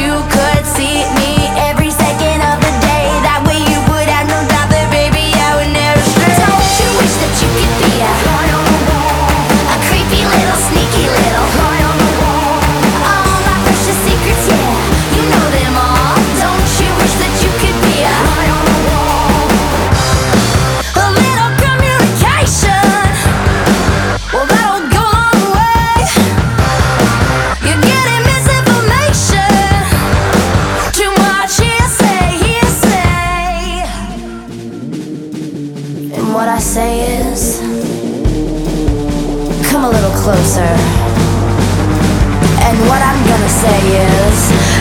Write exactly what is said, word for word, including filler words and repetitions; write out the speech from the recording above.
you could see me every second of the day. That way you would have no doubt that baby I would never stray. Don't you wish that you could be a fly on the wall, a creepy little sneaky little fly on the wall? All my precious secrets, yeah, you know them all. Don't you wish that you could be a fly on the wall? A little communication, well that'll go a long way. You're getting misinformation, too much hearsay, hearsay. And what I say is, come a little closer. And what I'm gonna say is